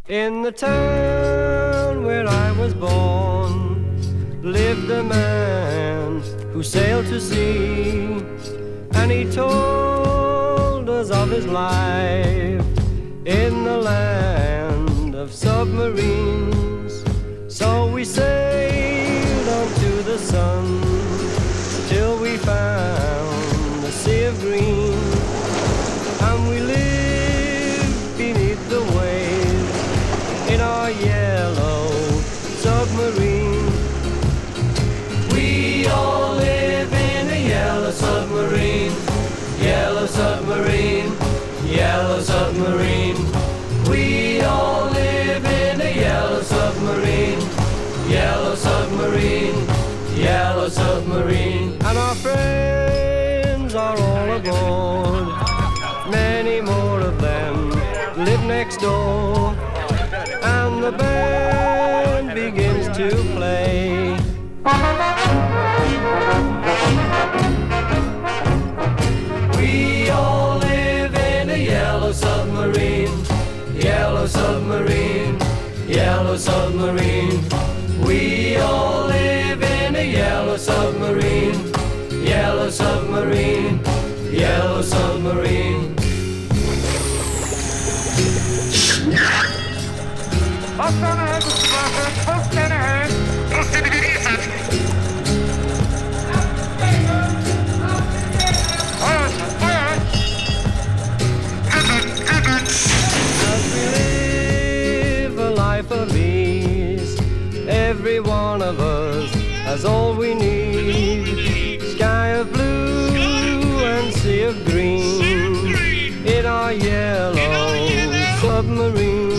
In the town where I was born lived a man who sailed to sea, and he told us of his life in the land of submarines. So we sailed on to the sun till we found the sea of green, and we lived beneath the waves in our yellow submarine. We all live in a yellow submarine, yellow submarine, yellow submarine. We all live in a yellow submarine, yellow submarine, yellow submarine. And our friends are all aboard, many more of them live next door, and the band begins to play. We all live in a yellow submarine, yellow submarine, yellow submarine. We all live in a yellow submarine, yellow submarine, yellow submarine. Post on ahead, Mr. Barker. Post on ahead. Post in ahead. As we live a life of ease, every one of us has all we need. Sky of blue and sea of green in our yellow submarine.